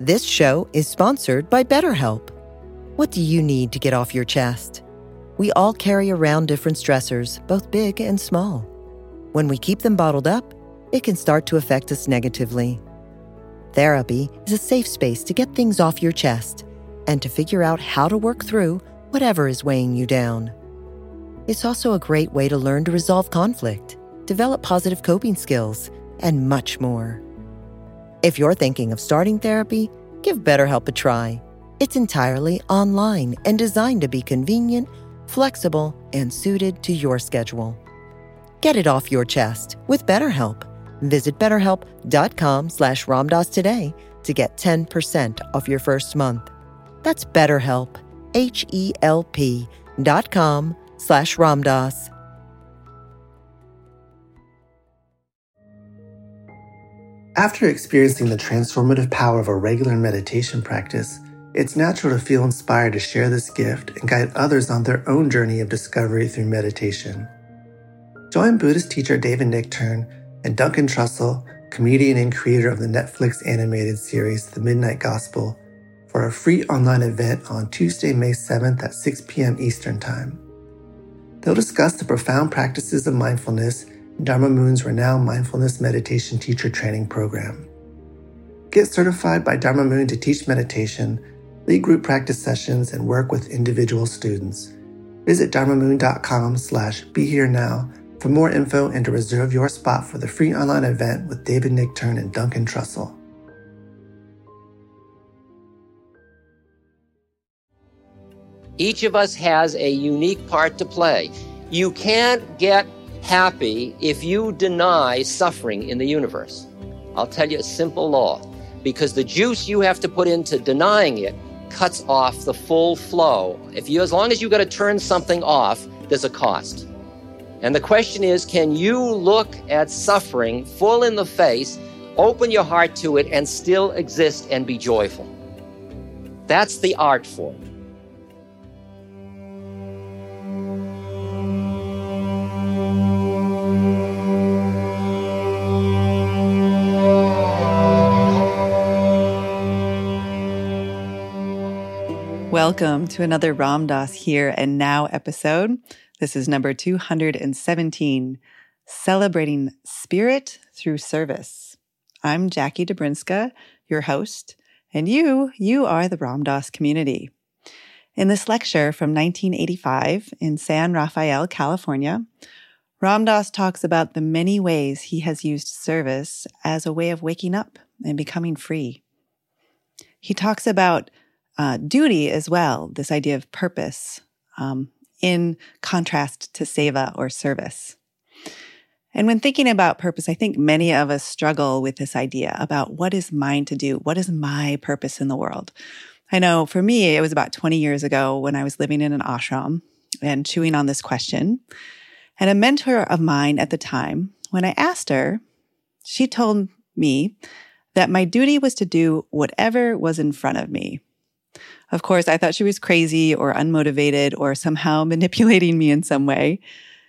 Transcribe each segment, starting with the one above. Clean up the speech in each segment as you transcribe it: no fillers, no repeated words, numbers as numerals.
This show is sponsored by BetterHelp. What do you need to get off your chest? We all carry around different stressors, both big and small. When we keep them bottled up, it can start to affect us negatively. Therapy is a safe space to get things off your chest and to figure out how to work through whatever is weighing you down. It's also a great way to learn to resolve conflict, develop positive coping skills, and much more. If you're thinking of starting therapy, give BetterHelp a try. It's entirely online and designed to be convenient, flexible, and suited to your schedule. Get it off your chest with BetterHelp. Visit BetterHelp.com/Ramdas today to get 10% off your first month. That's BetterHelp, HELP.com/Ramdas. After experiencing the transformative power of a regular meditation practice, it's natural to feel inspired to share this gift and guide others on their own journey of discovery through meditation. Join Buddhist teacher David Nichtern and Duncan Trussell, comedian and creator of the Netflix animated series The Midnight Gospel, for a free online event on Tuesday, May 7th at 6 p.m. Eastern Time. They'll discuss the profound practices of mindfulness in Dharma Moon's renowned mindfulness meditation teacher training program. Get certified by Dharma Moon to teach meditation, lead group practice sessions, and work with individual students. Visit dharmamoon.com/BeHereNow for more info and to reserve your spot for the free online event with David Nichtern and Duncan Trussell. Each of us has a unique part to play. You can't get happy if you deny suffering in the universe. I'll tell you a simple law, because the juice you have to put into denying it cuts off the full flow. As long as you got to turn something off, there's a cost. And the question is, can you look at suffering full in the face, open your heart to it, and still exist and be joyful? That's the art form. Welcome to another Ram Dass Here and Now episode. This is number 217, Celebrating Spirit Through Service. I'm Jackie Dobrinska, your host, and you are the Ram Dass community. In this lecture from 1985 in San Rafael, California, Ram Dass talks about the many ways he has used service as a way of waking up and becoming free. He talks about duty as well, this idea of purpose, in contrast to seva or service. And when thinking about purpose, I think many of us struggle with this idea about what is mine to do? What is my purpose in the world? I know for me, it was about 20 years ago when I was living in an ashram and chewing on this question. And a mentor of mine at the time, when I asked her, she told me that my duty was to do whatever was in front of me. Of course, I thought she was crazy or unmotivated or somehow manipulating me in some way.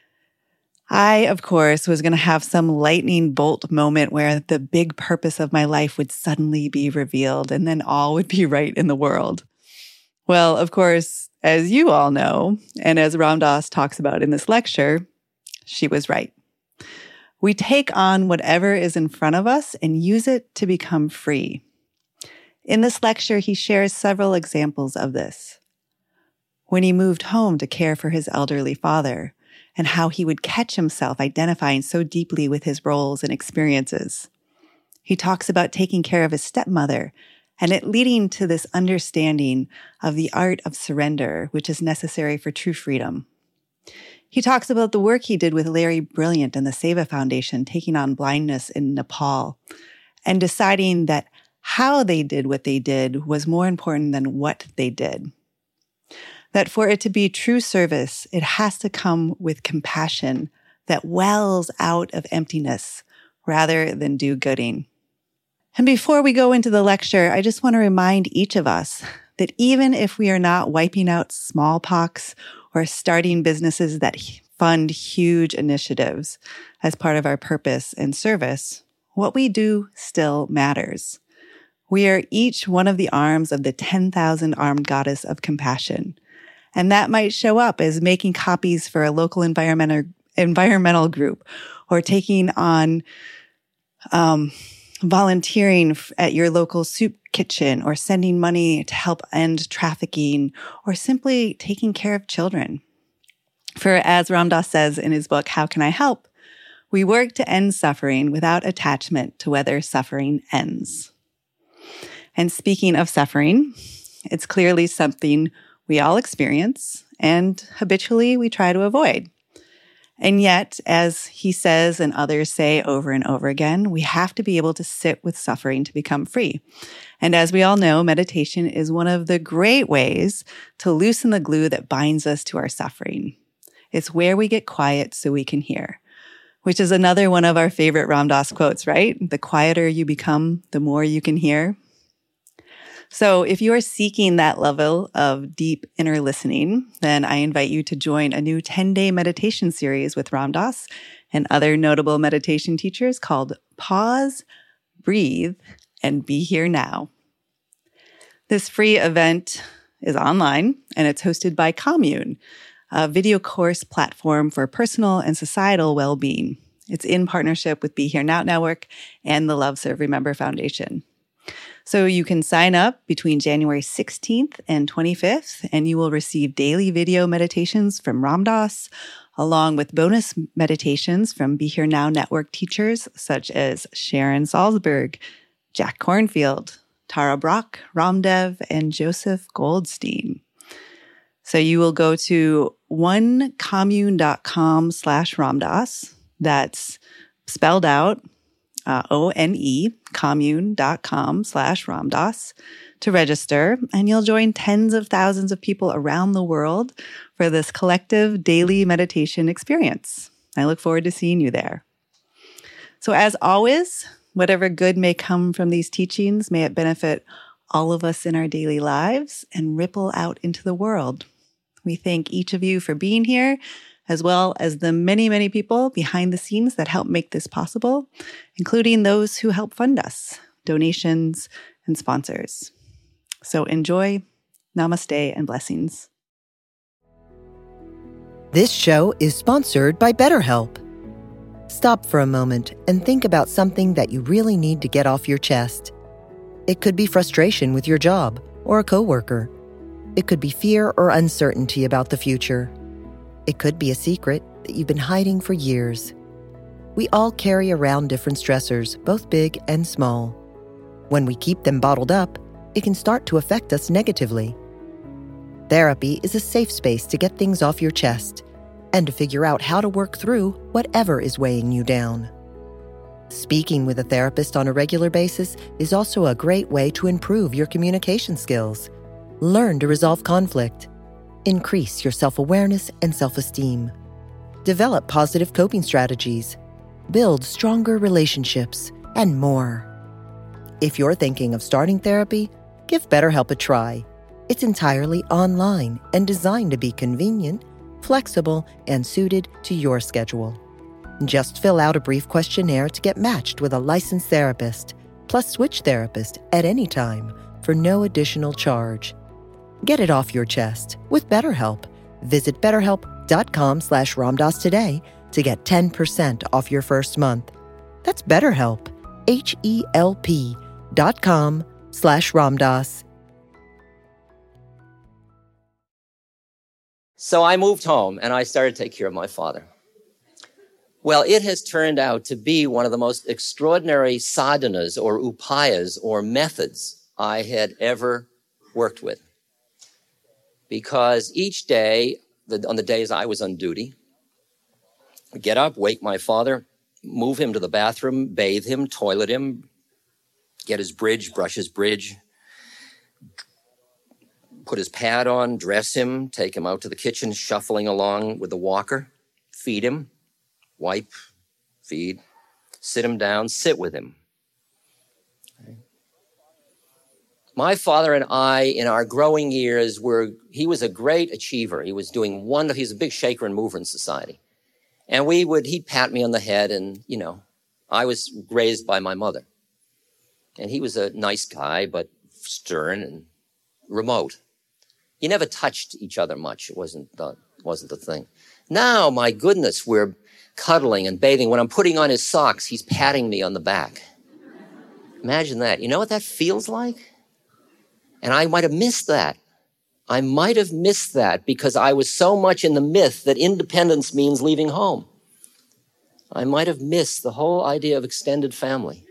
I, of course, was going to have some lightning bolt moment where the big purpose of my life would suddenly be revealed and then all would be right in the world. Well, of course, as you all know, and as Ram Dass talks about in this lecture, she was right. We take on whatever is in front of us and use it to become free. In this lecture, he shares several examples of this. When he moved home to care for his elderly father, and how he would catch himself identifying so deeply with his roles and experiences. He talks about taking care of his stepmother, and it leading to this understanding of the art of surrender, which is necessary for true freedom. He talks about the work he did with Larry Brilliant and the Seva Foundation, taking on blindness in Nepal, and deciding that how they did what they did was more important than what they did. That for it to be true service, it has to come with compassion that wells out of emptiness rather than do-gooding. And before we go into the lecture, I just want to remind each of us that even if we are not wiping out smallpox or starting businesses that fund huge initiatives as part of our purpose and service, what we do still matters. We are each one of the arms of the 10,000 armed goddess of compassion. And that might show up as making copies for a local environmental group, or taking on volunteering at your local soup kitchen, or sending money to help end trafficking, or simply taking care of children. For as Ram Dass says in his book, How Can I Help? We work to end suffering without attachment to whether suffering ends. And speaking of suffering, it's clearly something we all experience and habitually we try to avoid. And yet, as he says and others say over and over again, we have to be able to sit with suffering to become free. And as we all know, meditation is one of the great ways to loosen the glue that binds us to our suffering. It's where we get quiet so we can hear, which is another one of our favorite Ram Dass quotes, right? The quieter you become, the more you can hear. So if you are seeking that level of deep inner listening, then I invite you to join a new 10-day meditation series with Ram Dass and other notable meditation teachers called Pause, Breathe, and Be Here Now. This free event is online and it's hosted by Commune, a video course platform for personal and societal well-being. It's in partnership with Be Here Now Network and the Love Serve Remember Foundation. So you can sign up between January 16th and 25th, and you will receive daily video meditations from Ram Dass, along with bonus meditations from Be Here Now Network teachers such as Sharon Salzberg, Jack Kornfield, Tara Brock, Ramdev, and Joseph Goldstein. So you will go to onecommune.com/Ram Dass. That's spelled out. ONE, commune.com/Ram Dass to register, and you'll join tens of thousands of people around the world for this collective daily meditation experience. I look forward to seeing you there. So as always, whatever good may come from these teachings, may it benefit all of us in our daily lives and ripple out into the world. We thank each of you for being here, as well as the many, many people behind the scenes that help make this possible, including those who help fund us, donations, and sponsors. So enjoy, namaste, and blessings. This show is sponsored by BetterHelp. Stop for a moment and think about something that you really need to get off your chest. It could be frustration with your job or a coworker. It could be fear or uncertainty about the future. It could be a secret that you've been hiding for years. We all carry around different stressors, both big and small. When we keep them bottled up, it can start to affect us negatively. Therapy is a safe space to get things off your chest and to figure out how to work through whatever is weighing you down. Speaking with a therapist on a regular basis is also a great way to improve your communication skills, learn to resolve conflict, increase your self-awareness and self-esteem, develop positive coping strategies, build stronger relationships, and more. If you're thinking of starting therapy, give BetterHelp a try. It's entirely online and designed to be convenient, flexible, and suited to your schedule. Just fill out a brief questionnaire to get matched with a licensed therapist, plus switch therapist at any time for no additional charge. Get it off your chest with BetterHelp. Visit BetterHelp.com/Ram Dass today to get 10% off your first month. That's BetterHelp, HELP.com/Ram Dass. So I moved home and I started to take care of my father. Well, it has turned out to be one of the most extraordinary sadhanas or upayas or methods I had ever worked with. Because each day, on the days I was on duty, I'd get up, wake my father, move him to the bathroom, bathe him, toilet him, get his bridge, brush his bridge, put his pad on, dress him, take him out to the kitchen, shuffling along with the walker, feed him, wipe, feed, sit him down, sit with him. My father and I, in our growing years, he was a great achiever. He was doing wonderful. He's a big shaker and mover in society. And he'd pat me on the head and, I was raised by my mother. And he was a nice guy, but stern and remote. You never touched each other much. It wasn't the thing. Now, my goodness, we're cuddling and bathing. When I'm putting on his socks, he's patting me on the back. Imagine that. You know what that feels like? And I might have missed that. I might have missed that because I was so much in the myth that independence means leaving home. I might have missed the whole idea of extended family.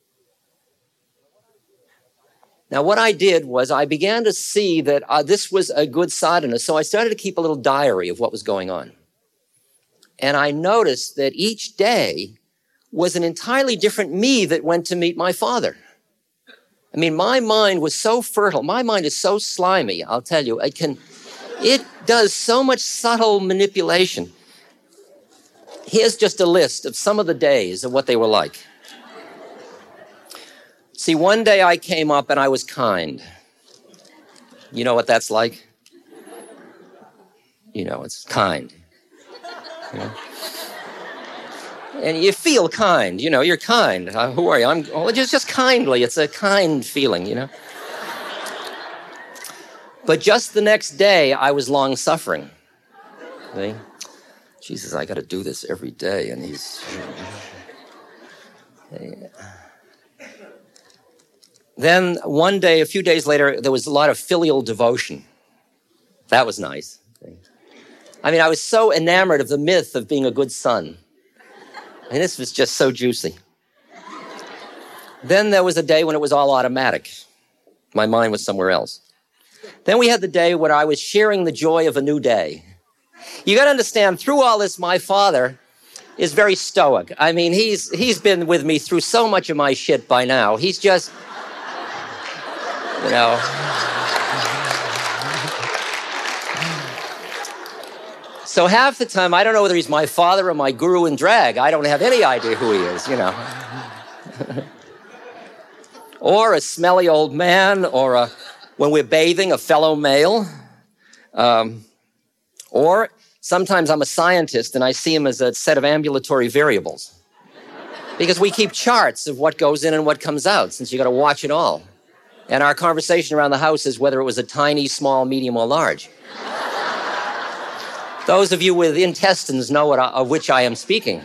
Now, what I did was I began to see that this was a good sadhana, so I started to keep a little diary of what was going on. And I noticed that each day was an entirely different me that went to meet my father. I mean, my mind was so fertile. My mind is so slimy, I'll tell you. It does so much subtle manipulation. Here's just a list of some of the days of what they were like. See, one day I came up and I was kind. You know what that's like? You know, it's kind. You know? And you feel kind, you know, you're kind. Who are you? Just kindly. It's a kind feeling, you know. But just the next day, I was long-suffering. See? Jesus, I got to do this every day, and he's... Then one day, a few days later, there was a lot of filial devotion. That was nice. I mean, I was so enamored of the myth of being a good son. I mean, this was just so juicy. Then there was a day when it was all automatic. My mind was somewhere else. Then we had the day when I was sharing the joy of a new day. You got to understand, through all this, my father is very stoic. I mean, he's been with me through so much of my shit by now. He's just... You know. So half the time, I don't know whether he's my father or my guru in drag. I don't have any idea who he is, you know. Or a smelly old man, or when we're bathing, a fellow male. Or sometimes I'm a scientist and I see him as a set of ambulatory variables. Because we keep charts of what goes in and what comes out, since you got to watch it all. And our conversation around the house is whether it was a tiny, small, medium, or large. Those of you with intestines know of which I am speaking.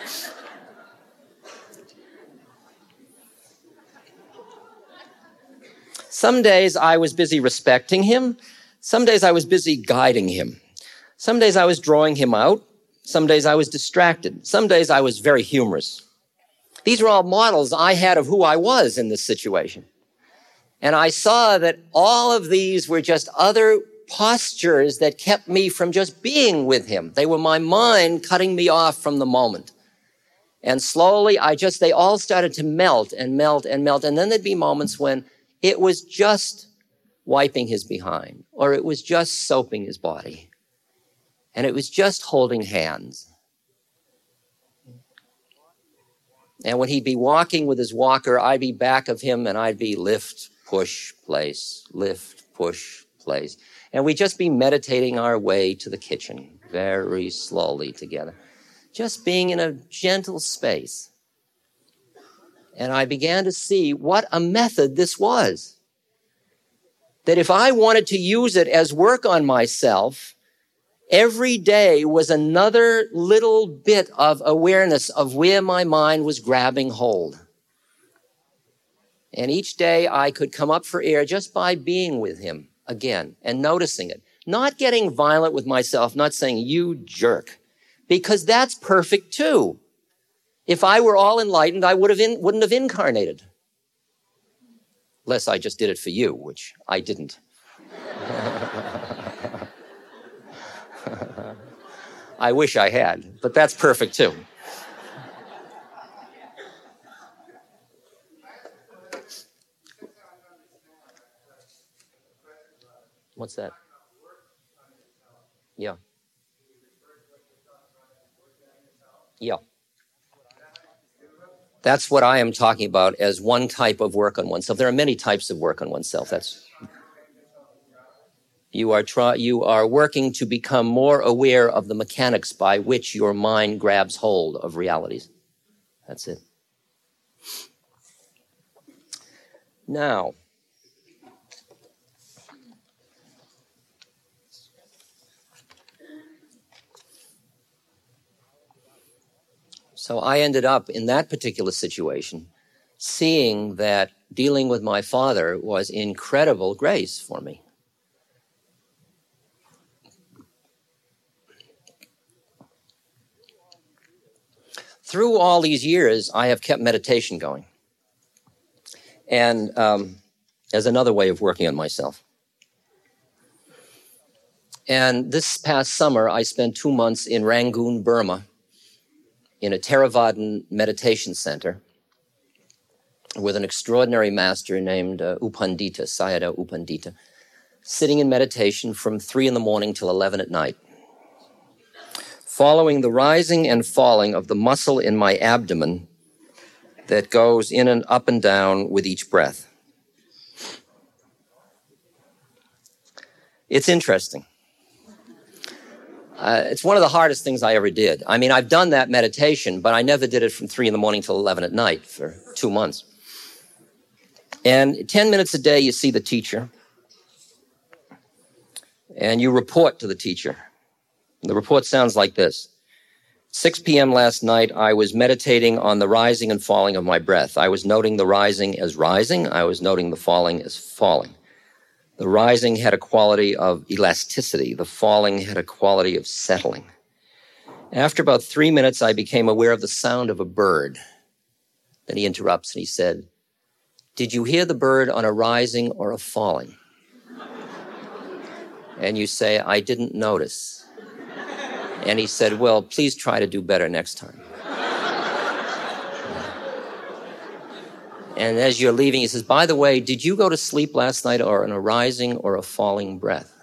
Some days I was busy respecting him. Some days I was busy guiding him. Some days I was drawing him out. Some days I was distracted. Some days I was very humorous. These were all models I had of who I was in this situation. And I saw that all of these were just other postures that kept me from just being with him. They were my mind cutting me off from the moment. And slowly, they all started to melt and melt and melt. And then there'd be moments when it was just wiping his behind, or it was just soaping his body, and it was just holding hands. And when he'd be walking with his walker, I'd be back of him and I'd be lift, push, place, lift, push, place. And we'd just be meditating our way to the kitchen very slowly together, just being in a gentle space. And I began to see what a method this was. That if I wanted to use it as work on myself, every day was another little bit of awareness of where my mind was grabbing hold. And each day I could come up for air just by being with him again and noticing it. Not getting violent with myself, not saying, you jerk, because that's perfect too. If I were all enlightened, I wouldn't have incarnated. Unless I just did it for you, which I didn't. I wish I had, but that's perfect too. What's that? Yeah. Yeah. That's what I am talking about as one type of work on oneself. There are many types of work on oneself. You are working to become more aware of the mechanics by which your mind grabs hold of realities. That's it. Now, so I ended up in that particular situation seeing that dealing with my father was incredible grace for me. Through all these years, I have kept meditation going. And as another way of working on myself. And this past summer, I spent 2 months in Rangoon, Burma, in a Theravadan meditation center with an extraordinary master named Upandita, Sayadaw U Pandita, sitting in meditation from 3 in the morning till 11 at night, following the rising and falling of the muscle in my abdomen that goes in and up and down with each breath. It's interesting. It's one of the hardest things I ever did. I mean, I've done that meditation, but I never did it from 3 in the morning till 11 at night for 2 months. And 10 minutes a day, you see the teacher, and you report to the teacher. The report sounds like this. 6 p.m. last night, I was meditating on the rising and falling of my breath. I was noting the rising as rising. I was noting the falling as falling. The rising had a quality of elasticity. The falling had a quality of settling. After about 3 minutes, I became aware of the sound of a bird. Then he interrupts and he said, "Did you hear the bird on a rising or a falling?" And you say, "I didn't notice." And he said, "Well, please try to do better next time." And as you're leaving, he says, "By the way, did you go to sleep last night or on a rising or a falling breath?"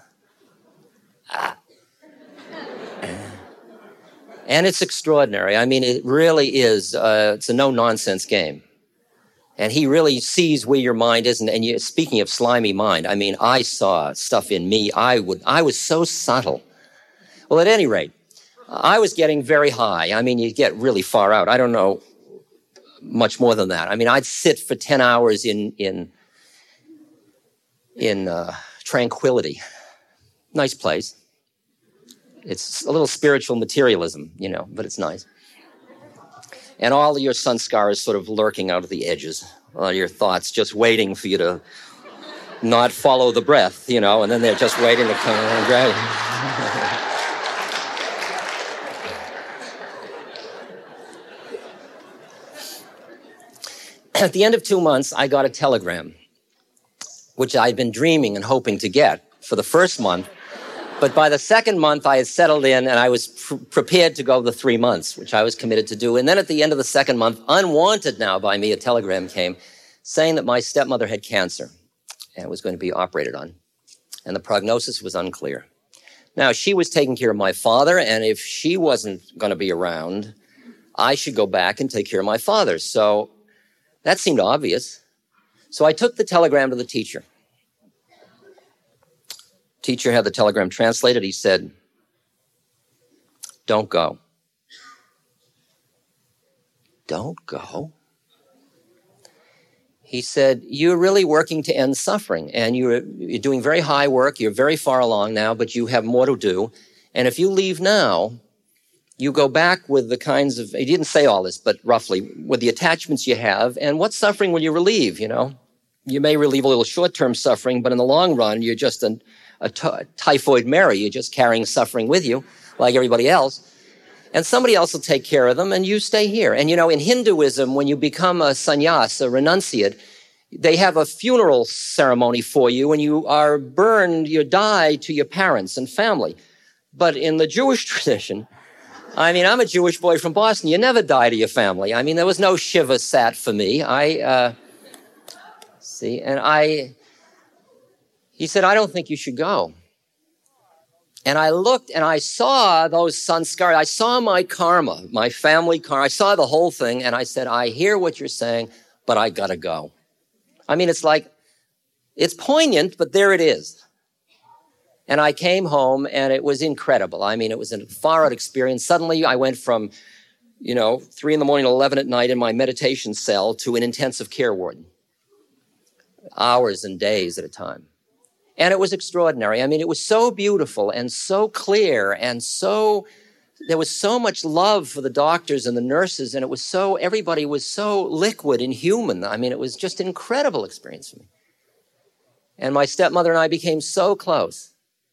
And it's extraordinary. I mean, it really is. It's a no-nonsense game. And he really sees where your mind is. And speaking of slimy mind, I mean, I saw stuff in me. I was so subtle. Well, at any rate, I was getting very high. I mean, you get really far out. I don't know much more than that. I mean, I'd sit for 10 hours in tranquility. Nice place. It's a little spiritual materialism, but it's nice. And all of your sanskars sort of lurking out of the edges. All your thoughts just waiting for you to not follow the breath, and then they're just waiting to come and grab you. At the end of 2 months, I got a telegram, which I'd been dreaming and hoping to get for the first month. But by the second month, I had settled in and I was prepared to go the 3 months, which I was committed to do. And then at the end of the second month, unwanted now by me, a telegram came saying that my stepmother had cancer and was going to be operated on. And the prognosis was unclear. Now, she was taking care of my father, and if she wasn't going to be around, I should go back and take care of my father. So that seemed obvious. So I took the telegram to the teacher. Teacher had the telegram translated. He said, "Don't go." Don't go? He said, "You're really working to end suffering, and you're doing very high work. You're very far along now, but you have more to do. And if you leave now, you go back with the kinds of," he didn't say all this, but roughly, with the attachments you have, and what suffering will you relieve, You may relieve a little short-term suffering, but in the long run, you're just a typhoid Mary. You're just carrying suffering with you, like everybody else. And somebody else will take care of them, and you stay here. And, in Hinduism, when you become a sannyas, a renunciate, they have a funeral ceremony for you, and you are burned, you die to your parents and family. But in the Jewish tradition, I mean, I'm a Jewish boy from Boston. You never die to your family. I mean, there was no Shiva sat for me. He said, "I don't think you should go." And I looked and I saw those sanskars. I saw my karma, my family karma. I saw the whole thing. And I said, "I hear what you're saying, but I gotta go." I mean, it's poignant, but there it is. And I came home and it was incredible. I mean, it was a far-out experience. Suddenly I went from, 3 in the morning to 11 at night in my meditation cell to an intensive care ward. hours and days at a time. And it was extraordinary. I mean, it was so beautiful and so clear and there was so much love for the doctors and the nurses, and everybody was so liquid and human. I mean, it was just an incredible experience for me. And my stepmother and I became so close.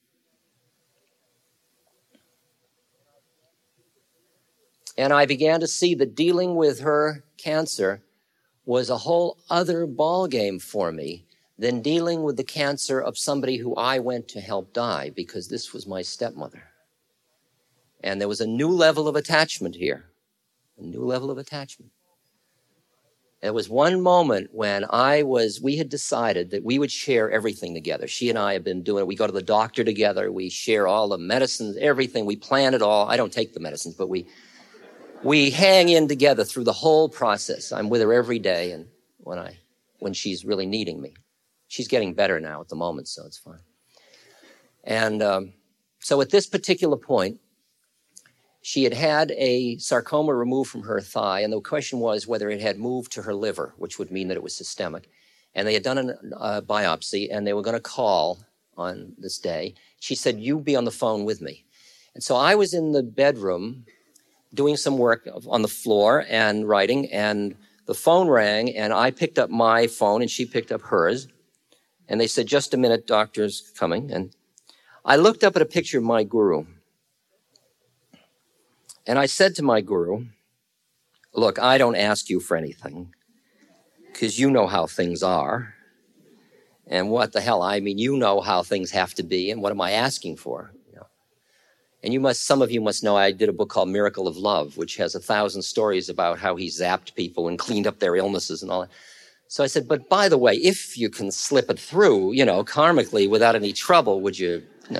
And I began to see that dealing with her cancer was a whole other ballgame for me than dealing with the cancer of somebody who I went to help die, because this was my stepmother. And there was a new level of attachment here, a new level of attachment. There was one moment when we had decided that we would share everything together. She and I have been doing it. We go to the doctor together. We share all the medicines, everything. We plan it all. I don't take the medicines, but we hang in together through the whole process. I'm with her every day, and when she's really needing me. She's getting better now at the moment, so it's fine. And so at this particular point, she had a sarcoma removed from her thigh, and the question was whether it had moved to her liver, which would mean that it was systemic. And they had done a biopsy, and they were going to call on this day. She said, "You be on the phone with me." And so I was in the bedroom doing some work on the floor and writing, and the phone rang, and I picked up my phone, and she picked up hers. And they said, "Just a minute, doctor's coming." And I looked up at a picture of my guru. And I said to my guru, "Look, I don't ask you for anything, because you know how things are. And what the hell, I mean, you know how things have to be, and what am I asking for? And some of you must know I did a book called Miracle of Love, which has 1,000 stories about how he zapped people and cleaned up their illnesses and all that. So I said, but by the way, if you can slip it through, karmically without any trouble, would you,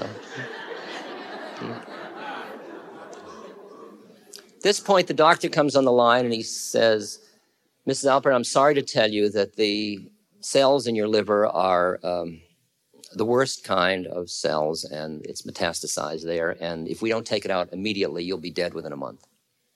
At this point, the doctor comes on the line and he says, "Mrs. Alpert, I'm sorry to tell you that the cells in your liver are the worst kind of cells, and it's metastasized there. And if we don't take it out immediately, you'll be dead within a month."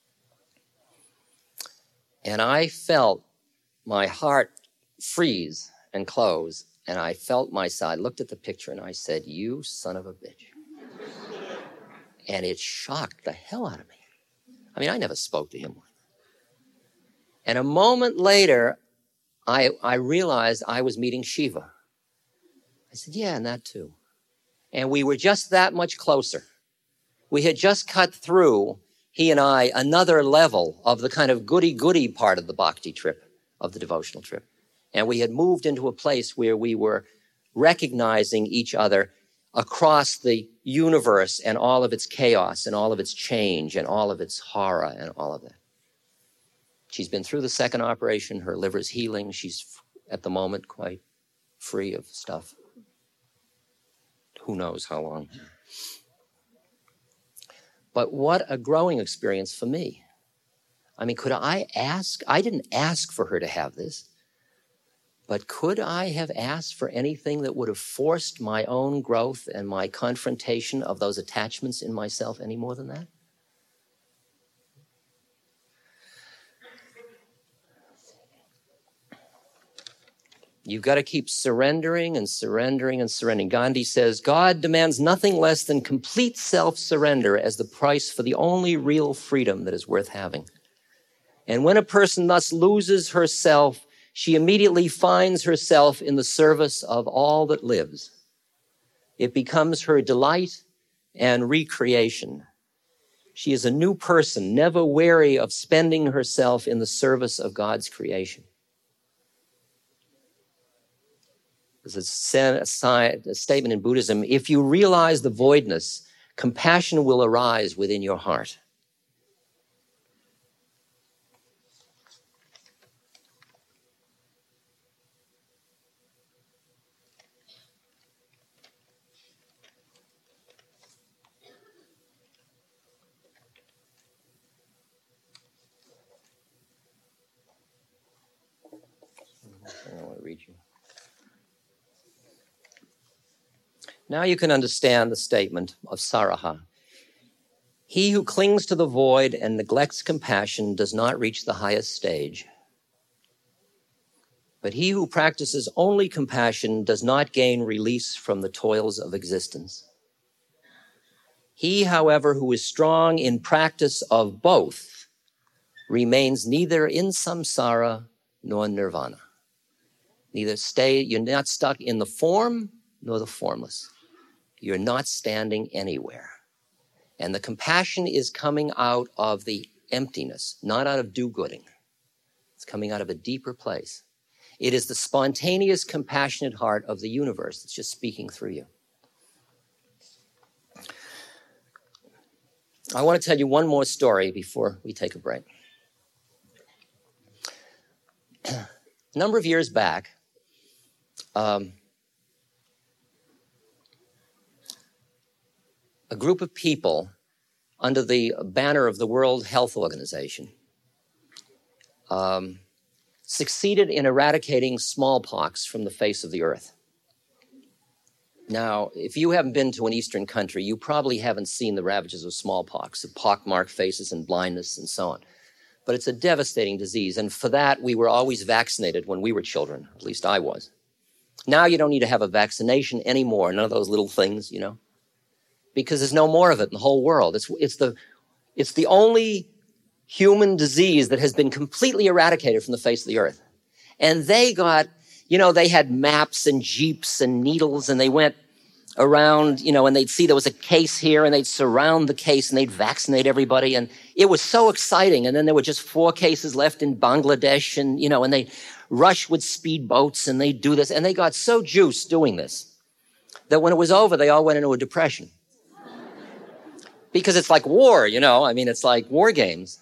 And I felt my heart freeze and close, and I felt I looked at the picture and I said, "You son of a bitch." And it shocked the hell out of me. I mean, I never spoke to him like that. And a moment later, I realized I was meeting Shiva. I said, "Yeah, and that too." And we were just that much closer. We had just cut through, he and I, another level of the kind of goody-goody part of the bhakti trip, of the devotional trip. And we had moved into a place where we were recognizing each other across the universe and all of its chaos and all of its change and all of its horror and all of that. She's been through the second operation. Her liver's healing. She's, at the moment, quite free of stuff. Who knows how long. But what a growing experience for me. I mean, could I ask? I didn't ask for her to have this. But could I have asked for anything that would have forced my own growth and my confrontation of those attachments in myself any more than that? You've got to keep surrendering and surrendering and surrendering. Gandhi says, God demands nothing less than complete self-surrender as the price for the only real freedom that is worth having. And when a person thus loses herself, she immediately finds herself in the service of all that lives. It becomes her delight and recreation. She is a new person, never weary of spending herself in the service of God's creation. There's a statement in Buddhism, if you realize the voidness, compassion will arise within your heart. I want to read you. Now you can understand the statement of Saraha. He who clings to the void and neglects compassion does not reach the highest stage. But he who practices only compassion does not gain release from the toils of existence. He, however, who is strong in practice of both remains neither in samsara nor nirvana. You're not stuck in the form nor the formless. You're not standing anywhere. And the compassion is coming out of the emptiness, not out of do-gooding. It's coming out of a deeper place. It is the spontaneous, compassionate heart of the universe that's just speaking through you. I want to tell you one more story before we take a break. A number of years back, a group of people under the banner of the World Health Organization succeeded in eradicating smallpox from the face of the earth. Now, if you haven't been to an Eastern country, you probably haven't seen the ravages of smallpox, the pockmarked faces and blindness and so on. But it's a devastating disease, and for that, we were always vaccinated when we were children. At least I was. Now you don't need to have a vaccination anymore, none of those little things, because there's no more of it in the whole world. It's the only human disease that has been completely eradicated from the face of the earth. And they got, they had maps and jeeps and needles, and they went around, and they'd see there was a case here, and they'd surround the case, and they'd vaccinate everybody. And it was so exciting. And then there were just 4 cases left in Bangladesh, and, and they rush with speedboats, and they'd do this. And they got so juiced doing this that when it was over, they all went into a depression. Because it's like war, it's like war games.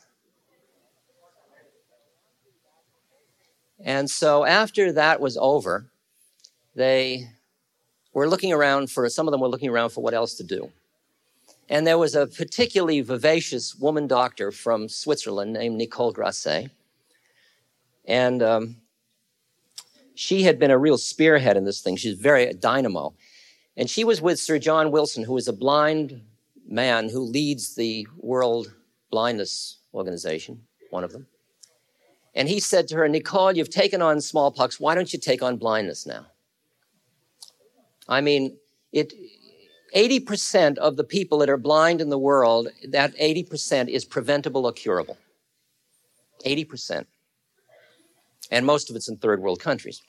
And so after that was over, some of them were looking around for what else to do. And there was a particularly vivacious woman doctor from Switzerland named Nicole Grasset. And she had been a real spearhead in this thing. She's very dynamo. And she was with Sir John Wilson, who is a blind man who leads the World Blindness Organization, one of them. And he said to her, Nicole, you've taken on smallpox. Why don't you take on blindness now? 80% of the people that are blind in the world, that 80% is preventable or curable. 80%. And most of it's in third world countries.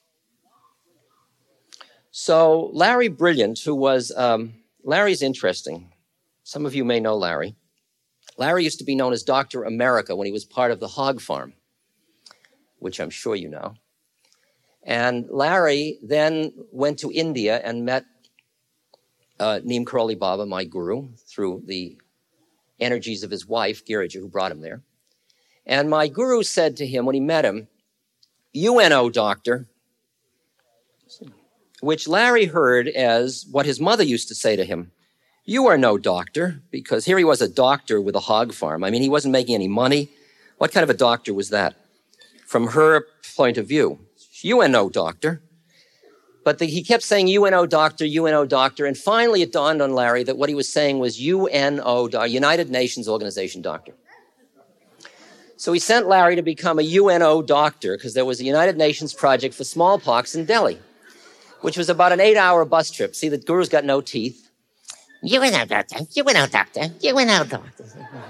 So Larry Brilliant, who was, Larry's interesting. Some of you may know Larry. Larry used to be known as Dr. America when he was part of the Hog Farm, which I'm sure you know. And Larry then went to India and met Neem Karoli Baba, my guru, through the energies of his wife, Girija, who brought him there. And my guru said to him when he met him, UNO doctor, which Larry heard as what his mother used to say to him, you are no doctor, because here he was a doctor with a hog farm. He wasn't making any money. What kind of a doctor was that? From her point of view, UNO doctor. But he kept saying UNO doctor, and finally it dawned on Larry that what he was saying was UNO, United Nations Organization doctor. So he sent Larry to become a UNO doctor because there was a United Nations project for smallpox in Delhi, which was about an 8-hour bus trip. See, the guru's got no teeth. UNO doctor, UNO doctor, UNO doctor.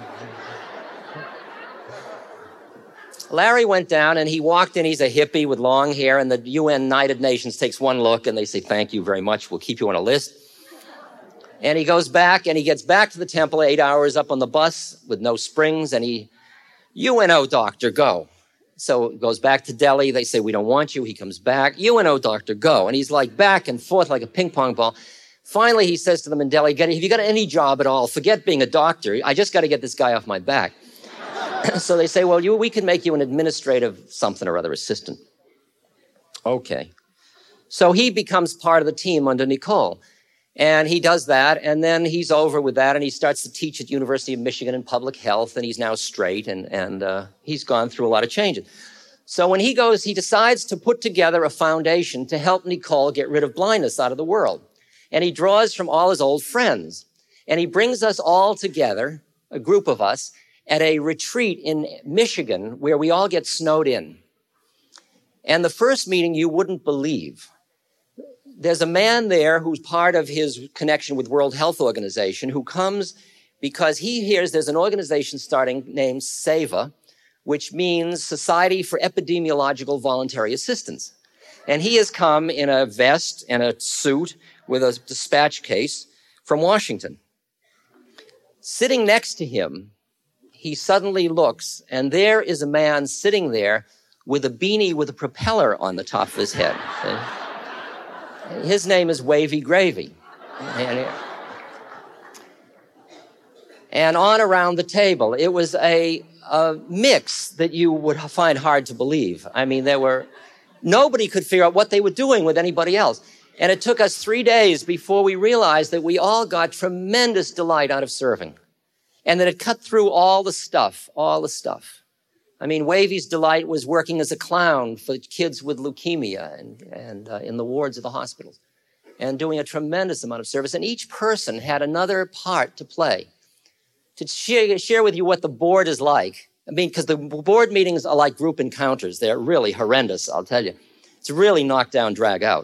Larry went down and he walked in. He's a hippie with long hair, and the United Nations takes one look and they say, thank you very much. We'll keep you on a list. And he goes back and he gets back to the temple 8 hours up on the bus with no springs, and UNO doctor, go. So he goes back to Delhi. They say, we don't want you. He comes back. UNO doctor, go. And he's like back and forth like a ping pong ball. Finally, he says to them in Delhi, have you got any job at all? Forget being a doctor. I just got to get this guy off my back. So they say, well, we can make you an administrative something or other assistant. Okay. So he becomes part of the team under Nicole. And he does that, and then he's over with that, and he starts to teach at University of Michigan in public health, and he's now straight, and he's gone through a lot of changes. So when he decides to put together a foundation to help Nicole get rid of blindness out of the world. And he draws from all his old friends. And he brings us all together, a group of us, at a retreat in Michigan where we all get snowed in. And the first meeting you wouldn't believe. There's a man there who's part of his connection with World Health Organization who comes because he hears there's an organization starting named SEVA, which means Society for Epidemiological Voluntary Assistance. And he has come in a vest and a suit with a dispatch case from Washington. Sitting next to him, he suddenly looks, and there is a man sitting there with a beanie with a propeller on the top of his head. His name is Wavy Gravy. And on around the table, it was a mix that you would find hard to believe. I mean, nobody could figure out what they were doing with anybody else. And it took us 3 days before we realized that we all got tremendous delight out of serving. And that it cut through all the stuff. I mean, Wavy's delight was working as a clown for kids with leukemia and in the wards of the hospitals and doing a tremendous amount of service. And each person had another part to play. To share with you what the board is like. I mean, because the board meetings are like group encounters. They're really horrendous, I'll tell you. It's really knock down, drag out.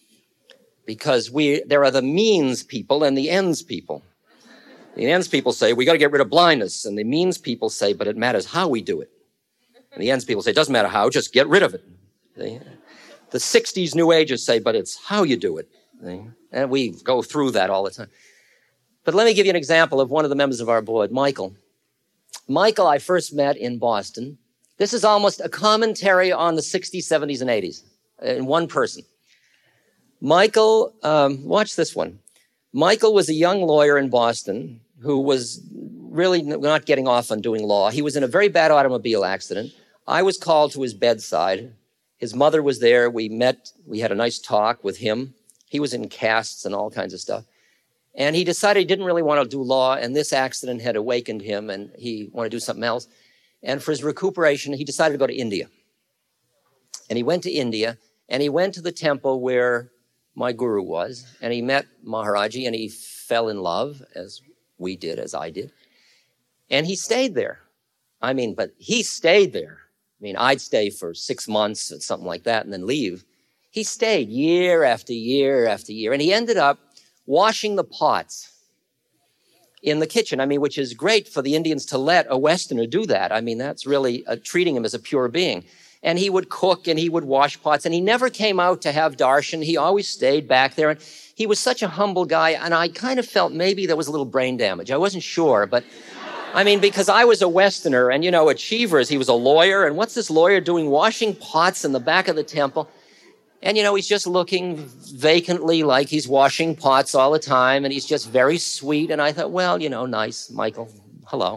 Because there are the means people and the ends people. The ends people say, we got to get rid of blindness. And the means people say, but it matters how we do it. And the ends people say, it doesn't matter how, just get rid of it. The 60s New Agers say, but it's how you do it. And we go through that all the time. But let me give you an example of one of the members of our board, Michael. Michael, I first met in Boston. This is almost a commentary on the 60s, 70s, and 80s in one person. Michael, watch this one. Michael was a young lawyer in Boston who was really not getting off on doing law. He was in a very bad automobile accident. I was called to his bedside. His mother was there. We met. We had a nice talk with him. He was in casts and all kinds of stuff. And he decided he didn't really want to do law, and this accident had awakened him, and he wanted to do something else. And for his recuperation, he decided to go to India. And he went to India, and he went to the temple where my guru was, and he met Maharaji, and he fell in love, as I did. And he stayed there. But he stayed there. I'd stay for 6 months or something like that and then leave. He stayed year after year after year, and he ended up washing the pots in the kitchen, which is great for the Indians to let a Westerner do that. That's really treating him as a pure being. And he would cook and he would wash pots, and he never came out to have darshan. He always stayed back there. And he was such a humble guy, and I kind of felt maybe there was a little brain damage. I wasn't sure, but because I was a Westerner, and at Cheevers, he was a lawyer, and what's this lawyer doing washing pots in the back of the temple? And, he's just looking vacantly like he's washing pots all the time, and he's just very sweet. And I thought, well, nice, Michael, hello,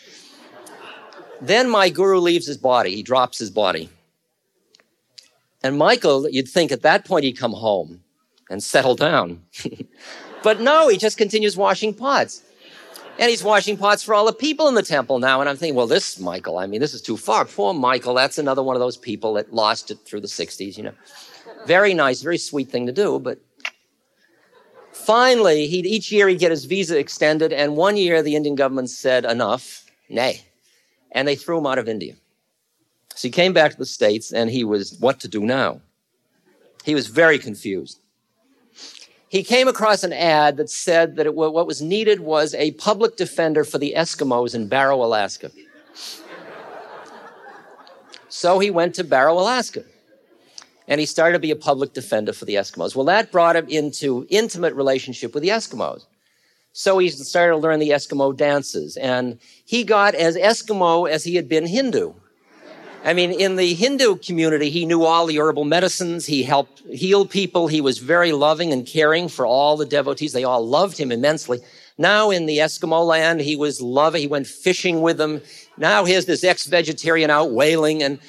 Then my guru leaves his body. He drops his body. And Michael, you'd think at that point he'd come home and settle down. But no, he just continues washing pots. And he's washing pots for all the people in the temple now. And I'm thinking, well, this Michael, this is too far. Poor Michael, that's another one of those people that lost it through the 60s, Very nice, very sweet thing to do, but finally, each year he'd get his visa extended, and one year the Indian government said, enough, nay, and they threw him out of India. So he came back to the States, and he was, what to do now? He was very confused. He came across an ad that said that what was needed was a public defender for the Eskimos in Barrow, Alaska. So he went to Barrow, Alaska. And he started to be a public defender for the Eskimos. Well, that brought him into intimate relationship with the Eskimos. So he started to learn the Eskimo dances. And he got as Eskimo as he had been Hindu. In the Hindu community, he knew all the herbal medicines. He helped heal people. He was very loving and caring for all the devotees. They all loved him immensely. Now in the Eskimo land, he was loving. He went fishing with them. Now here's this ex-vegetarian out whaling and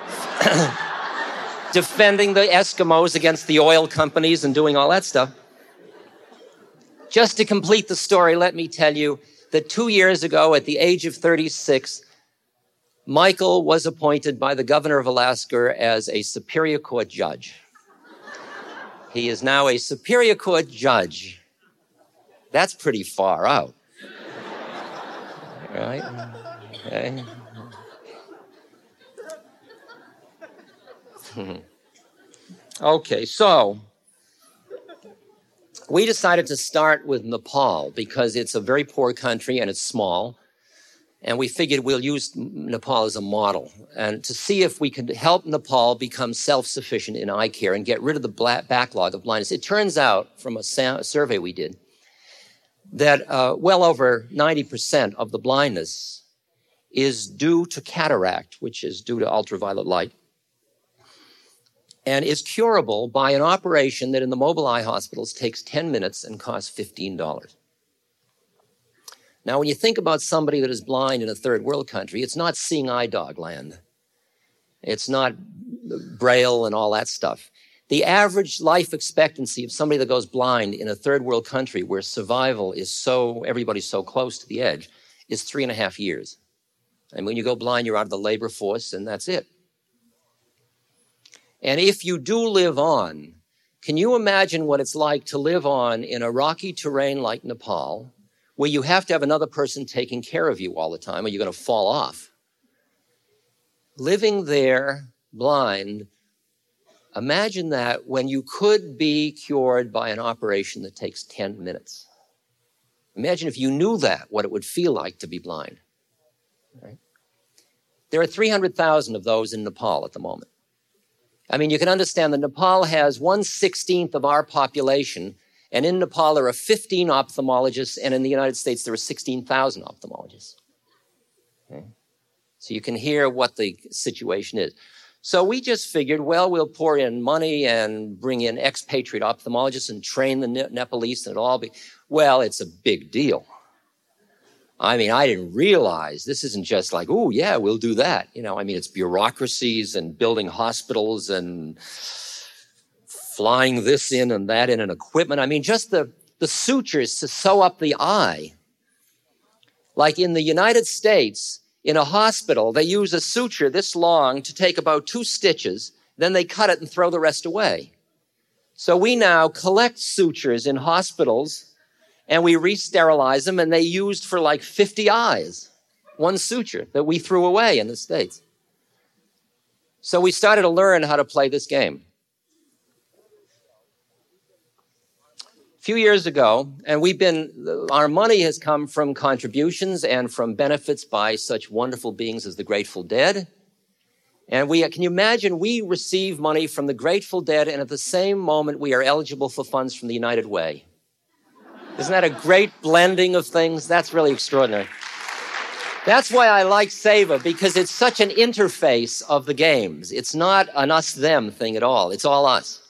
defending the Eskimos against the oil companies and doing all that stuff. Just to complete the story, let me tell you that 2 years ago, at the age of 36, Michael was appointed by the governor of Alaska as a Superior Court judge. He is now a Superior Court judge. That's pretty far out. Right? Okay. Okay, so we decided to start with Nepal because it's a very poor country and it's small. And we figured we'll use Nepal as a model and to see if we could help Nepal become self-sufficient in eye care and get rid of the backlog of blindness. It turns out from a survey we did that well over 90% of the blindness is due to cataract, which is due to ultraviolet light, and is curable by an operation that in the mobile eye hospitals takes 10 minutes and costs $15. Now, when you think about somebody that is blind in a third world country, it's not seeing eye dog land. It's not Braille and all that stuff. The average life expectancy of somebody that goes blind in a third world country where survival is everybody's so close to the edge, is 3.5 years. And when you go blind, you're out of the labor force, and that's it. And if you do live on, can you imagine what it's like to live on in a rocky terrain like Nepal, where you have to have another person taking care of you all the time or you're going to fall off? Living there blind, imagine that when you could be cured by an operation that takes 10 minutes. Imagine if you knew that, what it would feel like to be blind. Right? There are 300,000 of those in Nepal at the moment. I mean, you can understand that Nepal has 1/16 of our population. And in Nepal, there are 15 ophthalmologists, and in the United States, there are 16,000 ophthalmologists. Okay? So you can hear what the situation is. So we just figured, well, we'll pour in money and bring in expatriate ophthalmologists and train the Nepalese, and it'll all be, well, it's a big deal. I mean, I didn't realize this isn't just like, oh, yeah, we'll do that. You know, I mean, it's bureaucracies and building hospitals and flying this in and that in and equipment. I mean, just the sutures to sew up the eye. Like in the United States, in a hospital, they use a suture this long to take about 2 stitches, then they cut it and throw the rest away. So we now collect sutures in hospitals and we re-sterilize them, and they used for like 50 eyes, 1 suture that we threw away in the States. So we started to learn how to play this game. Few years ago, and our money has come from contributions and from benefits by such wonderful beings as the Grateful Dead. And can you imagine, we receive money from the Grateful Dead, and at the same moment, we are eligible for funds from the United Way. Isn't that a great blending of things? That's really extraordinary. That's why I like Seva, because it's such an interface of the games. It's not an us-them thing at all. It's all us.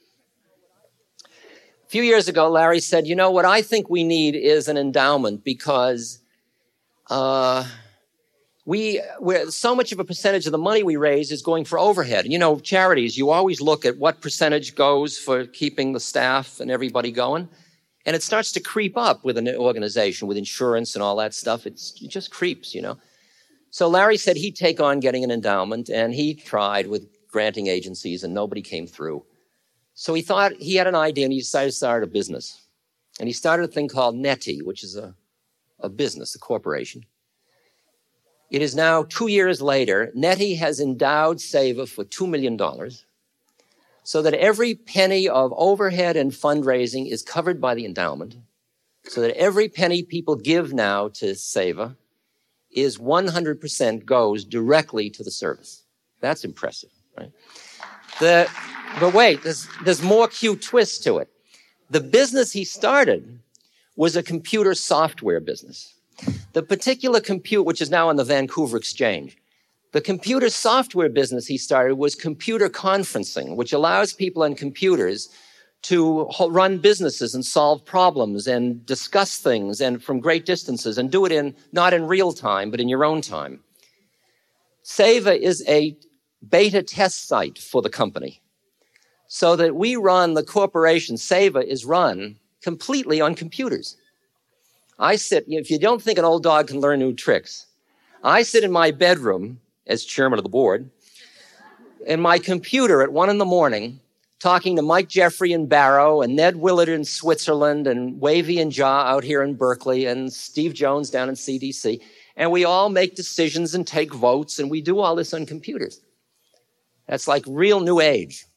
A few years ago, Larry said, you know, what I think we need is an endowment because so much of a percentage of the money we raise is going for overhead. And, you know, charities, you always look at what percentage goes for keeping the staff and everybody going. And it starts to creep up with an organization, with insurance and all that stuff. It just creeps, you know. So Larry said he'd take on getting an endowment, and he tried with granting agencies, and nobody came through. So he thought he had an idea, and he decided to start a business. And he started a thing called Neti, which is a business, a corporation. It is now 2 years later. Neti has endowed Seva for $2 million so that every penny of overhead and fundraising is covered by the endowment, so that every penny people give now to Seva is 100% goes directly to the service. That's impressive, right? But wait, there's more cute twist to it. The business he started was a computer software business. The particular which is now on the Vancouver Exchange, the computer software business he started was computer conferencing, which allows people on computers to run businesses and solve problems and discuss things and from great distances and do it not in real time, but in your own time. Seva is a beta test site for the company. So that the corporation, Seva, is run completely on computers. If you don't think an old dog can learn new tricks, I sit in my bedroom as chairman of the board, in my computer at 1 a.m, talking to Mike Jeffrey in Barrow and Ned Willard in Switzerland and Wavy and Ja out here in Berkeley and Steve Jones down in CDC. And we all make decisions and take votes, and we do all this on computers. That's like real New Age.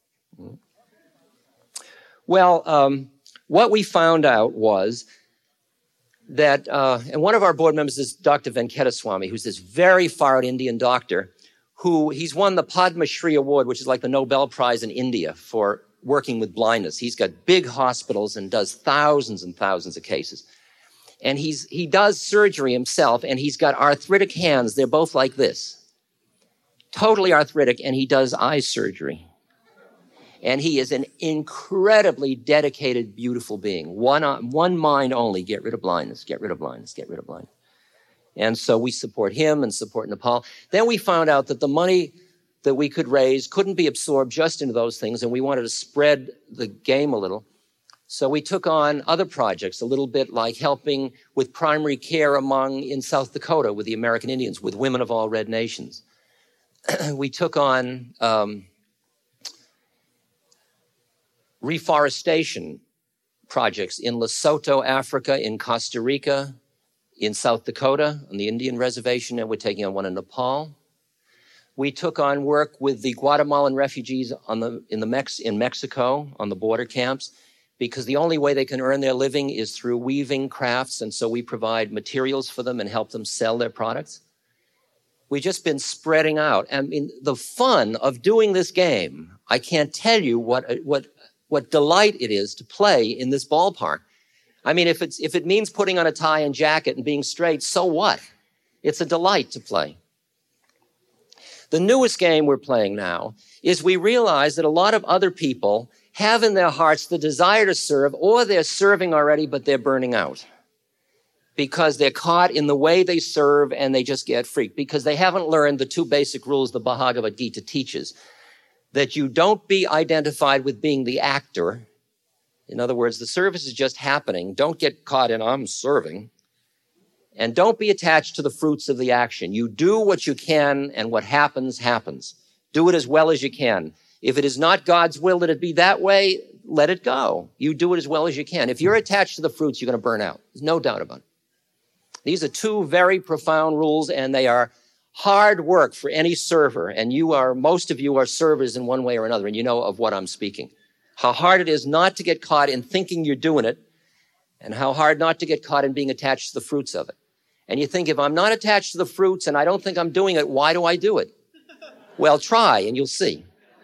Well, what we found out was that, and one of our board members is Dr. Venkataswamy, who's this very far-out Indian doctor, he's won the Padma Shri Award, which is like the Nobel Prize in India for working with blindness. He's got big hospitals and does thousands and thousands of cases. And he does surgery himself, and he's got arthritic hands. They're both like this, totally arthritic, and he does eye surgery. And he is an incredibly dedicated, beautiful being. One mind only, get rid of blindness, get rid of blindness, get rid of blindness. And so we support him and support Nepal. Then we found out that the money that we could raise couldn't be absorbed just into those things, and we wanted to spread the game a little. So we took on other projects, a little bit like helping with primary care in South Dakota with the American Indians, with women of all red nations. We took on reforestation projects in Lesotho, Africa, in Costa Rica, in South Dakota, on the Indian reservation, and we're taking on one in Nepal. We took on work with the Guatemalan refugees in Mexico, on the border camps, because the only way they can earn their living is through weaving crafts, and so we provide materials for them and help them sell their products. We've just been spreading out. I mean, the fun of doing this game, I can't tell you what delight it is to play in this ballpark. I mean, if it means putting on a tie and jacket and being straight, so what? It's a delight to play. The newest game we're playing now is we realize that a lot of other people have in their hearts the desire to serve, or they're serving already, but they're burning out because they're caught in the way they serve and they just get freaked because they haven't learned the two basic rules the Bhagavad Gita teaches, that you don't be identified with being the actor. In other words, the service is just happening. Don't get caught in, I'm serving. And don't be attached to the fruits of the action. You do what you can, and what happens, happens. Do it as well as you can. If it is not God's will that it be that way, let it go. You do it as well as you can. If you're attached to the fruits, you're going to burn out. There's no doubt about it. These are two very profound rules, and they are hard work for any server. And most of you are servers in one way or another, and you know of what I'm speaking. How hard it is not to get caught in thinking you're doing it, and how hard not to get caught in being attached to the fruits of it. And you think, if I'm not attached to the fruits and I don't think I'm doing it, why do I do it? Well, try and you'll see.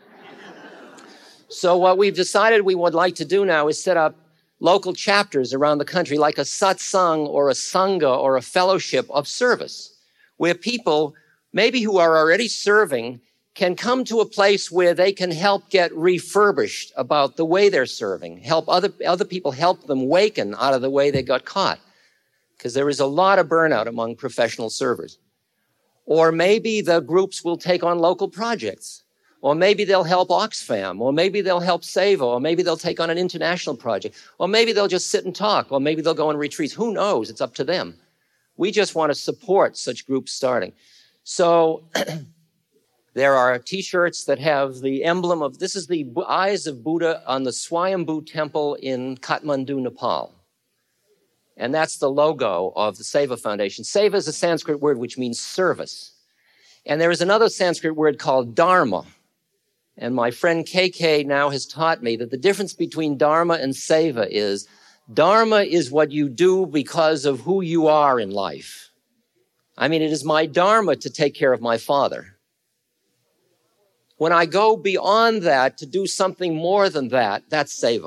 So what we've decided we would like to do now is set up local chapters around the country, like a satsang or a sangha or a fellowship of service, where people, maybe who are already serving, can come to a place where they can help get refurbished about the way they're serving, help other people help them waken out of the way they got caught. Because there is a lot of burnout among professional servers. Or maybe the groups will take on local projects. Or maybe they'll help Oxfam. Or maybe they'll help Seva. Or maybe they'll take on an international project. Or maybe they'll just sit and talk. Or maybe they'll go on retreats. Who knows? It's up to them. We just want to support such groups starting. So there are T-shirts that have the emblem of, this is the eyes of Buddha on the Swayambhu temple in Kathmandu, Nepal. And that's the logo of the Seva Foundation. Seva is a Sanskrit word which means service. And there is another Sanskrit word called dharma. And my friend KK now has taught me that the difference between dharma and seva is dharma is what you do because of who you are in life. I mean, it is my dharma to take care of my father. When I go beyond that to do something more than that, that's seva.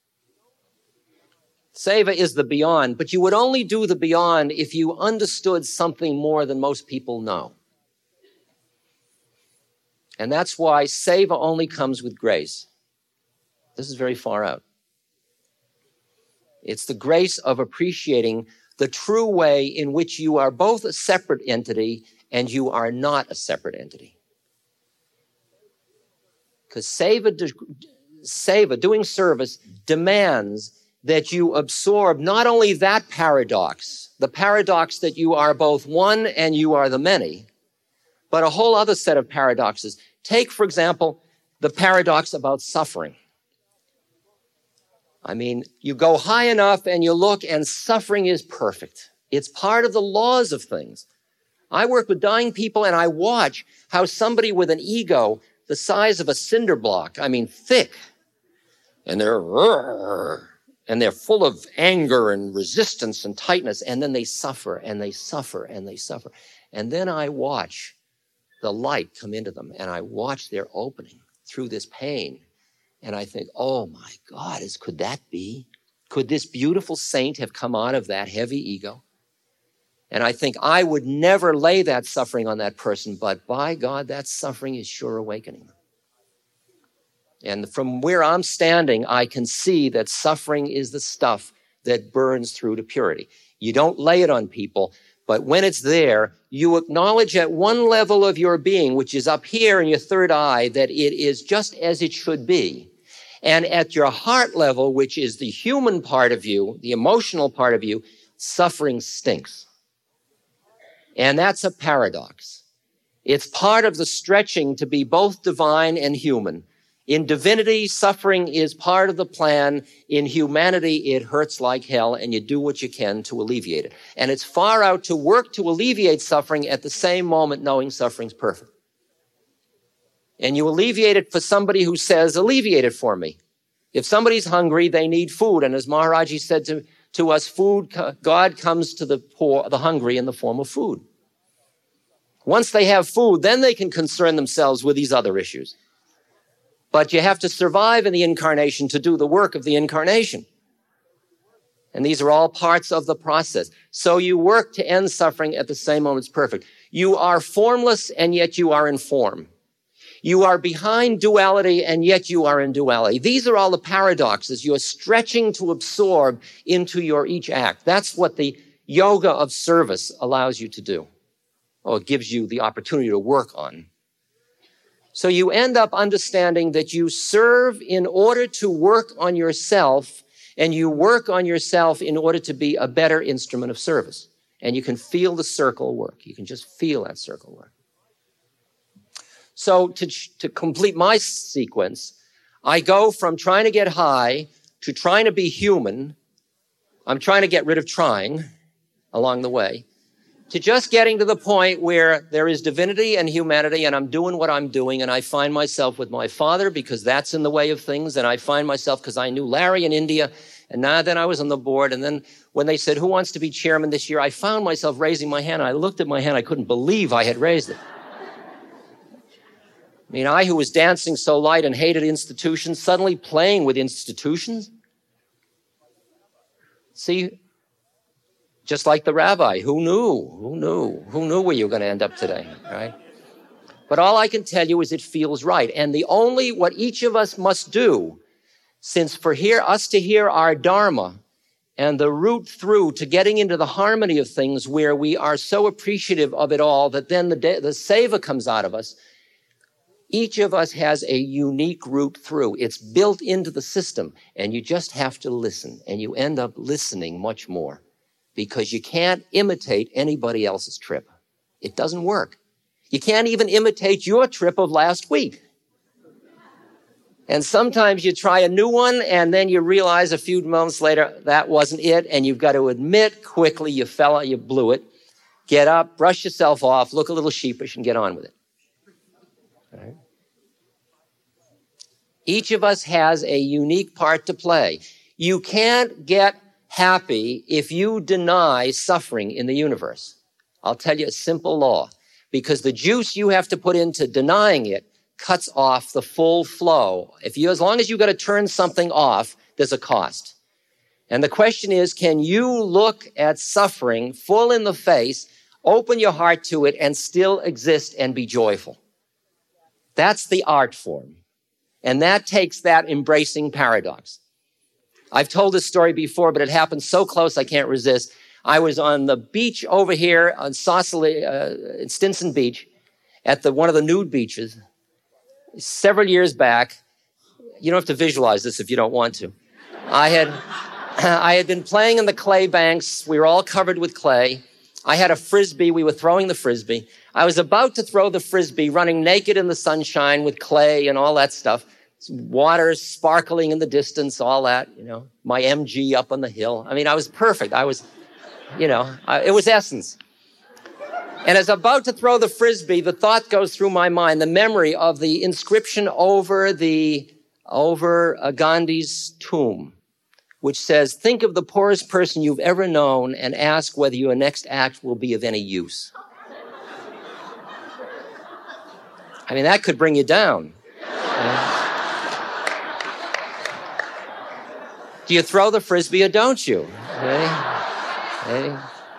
Seva is the beyond, but you would only do the beyond if you understood something more than most people know. And that's why seva only comes with grace. This is very far out. It's the grace of appreciating the true way in which you are both a separate entity and you are not a separate entity. Because seva, doing service, demands that you absorb not only that paradox, the paradox that you are both one and you are the many, but a whole other set of paradoxes. Take, for example, the paradox about suffering. I mean, you go high enough and you look and suffering is perfect. It's part of the laws of things. I work with dying people and I watch how somebody with an ego the size of a cinder block. I mean, thick. And they're full of anger and resistance and tightness. And then they suffer and they suffer and they suffer. And then I watch the light come into them, and I watch their opening through this pain. And I think, oh my God, could that be? Could this beautiful saint have come out of that heavy ego? And I think I would never lay that suffering on that person, but by God, that suffering is sure awakening them. And from where I'm standing, I can see that suffering is the stuff that burns through to purity. You don't lay it on people, but when it's there, you acknowledge at one level of your being, which is up here in your third eye, that it is just as it should be. And at your heart level, which is the human part of you, the emotional part of you, suffering stinks. And that's a paradox. It's part of the stretching to be both divine and human. In divinity, suffering is part of the plan. In humanity, it hurts like hell, and you do what you can to alleviate it. And it's far out to work to alleviate suffering at the same moment knowing suffering's perfect. And you alleviate it for somebody who says, alleviate it for me. If somebody's hungry, they need food. And as Maharaji said to us, God comes to the poor, the hungry in the form of food. Once they have food, then they can concern themselves with these other issues. But you have to survive in the incarnation to do the work of the incarnation. And these are all parts of the process. So you work to end suffering at the same moment it's perfect. You are formless, and yet you are in form. You are behind duality, and yet you are in duality. These are all the paradoxes you are stretching to absorb into your each act. That's what the yoga of service allows you to do, or it gives you the opportunity to work on. So you end up understanding that you serve in order to work on yourself, and you work on yourself in order to be a better instrument of service. And you can feel the circle work. You can just feel that circle work. So to complete my sequence, I go from trying to get high to trying to be human. I'm trying to get rid of trying along the way, to just getting to the point where there is divinity and humanity, and I'm doing what I'm doing, and I find myself with my father because that's in the way of things, and I find myself because I knew Larry in India, and now then I was on the board, and then when they said, who wants to be chairman this year, I found myself raising my hand. I looked at my hand. I couldn't believe I had raised it. I mean, I who was dancing so light and hated institutions, suddenly playing with institutions. See, just like the rabbi, who knew where you were going to end up today, right? But all I can tell you is it feels right. And what each of us must do, since for us to hear our dharma and the route through to getting into the harmony of things where we are so appreciative of it all that then the seva comes out of us, each of us has a unique route through. It's built into the system, and you just have to listen, and you end up listening much more. Because you can't imitate anybody else's trip. It doesn't work. You can't even imitate your trip of last week. And sometimes you try a new one, and then you realize a few moments later that wasn't it, and you've got to admit quickly you blew it. Get up, brush yourself off, look a little sheepish, and get on with it. All right? Each of us has a unique part to play. You can't get happy if you deny suffering in the universe. I'll tell you a simple law, because the juice you have to put into denying it cuts off the full flow. As long as you've got to turn something off, there's a cost. And the question is, can you look at suffering full in the face, open your heart to it, and still exist and be joyful? That's the art form. And that takes that embracing paradox. I've told this story before, but it happened so close I can't resist. I was on the beach over here on Sausalito, in Stinson Beach, at one of the nude beaches, several years back. You don't have to visualize this if you don't want to. I had been playing in the clay banks. We were all covered with clay. I had a frisbee. We were throwing the frisbee. I was about to throw the frisbee, running naked in the sunshine with clay and all that stuff. Water sparkling in the distance, all that, my MG up on the hill. I mean, I was perfect. It was essence. And as I'm about to throw the Frisbee, the thought goes through my mind, the memory of the inscription over Gandhi's tomb, which says, think of the poorest person you've ever known and ask whether your next act will be of any use. I mean, that could bring you down. Do you throw the Frisbee or don't you? Hey.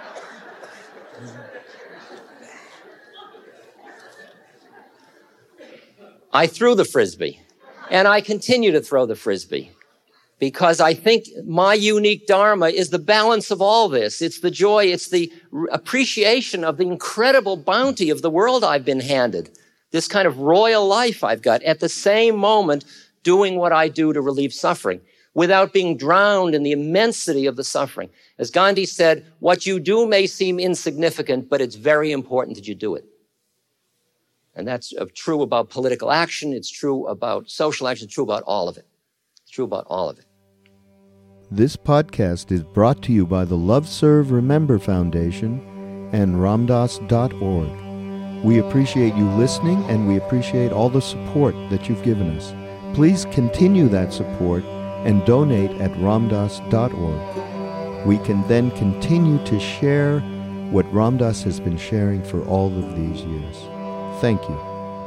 I threw the Frisbee, and I continue to throw the Frisbee, because I think my unique Dharma is the balance of all this. It's the joy, it's the appreciation of the incredible bounty of the world I've been handed, this kind of royal life I've got, at the same moment doing what I do to relieve suffering, without being drowned in the immensity of the suffering. As Gandhi said, what you do may seem insignificant, but it's very important that you do it. And that's true about political action. It's true about social action. It's true about all of it. It's true about all of it. This podcast is brought to you by the Love Serve Remember Foundation and Ramdas.org. We appreciate you listening, and we appreciate all the support that you've given us. Please continue that support and donate at Ramdas.org. We can then continue to share what Ramdas has been sharing for all of these years. Thank you.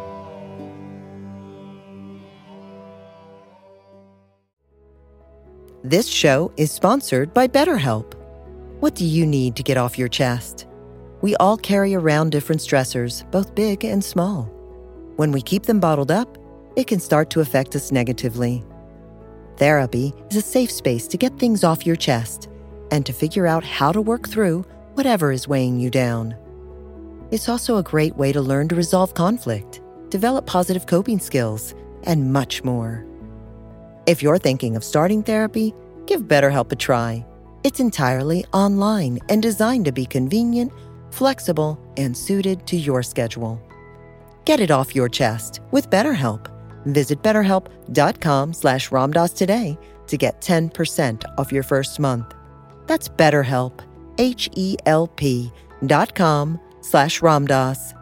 This show is sponsored by BetterHelp. What do you need to get off your chest? We all carry around different stressors, both big and small. When we keep them bottled up, it can start to affect us negatively. Therapy is a safe space to get things off your chest and to figure out how to work through whatever is weighing you down. It's also a great way to learn to resolve conflict, develop positive coping skills, and much more. If you're thinking of starting therapy, give BetterHelp a try. It's entirely online and designed to be convenient, flexible, and suited to your schedule. Get it off your chest with BetterHelp. Visit BetterHelp.com/Ramdas today to get 10% off your first month. That's BetterHelp, HELP.com/Ramdas.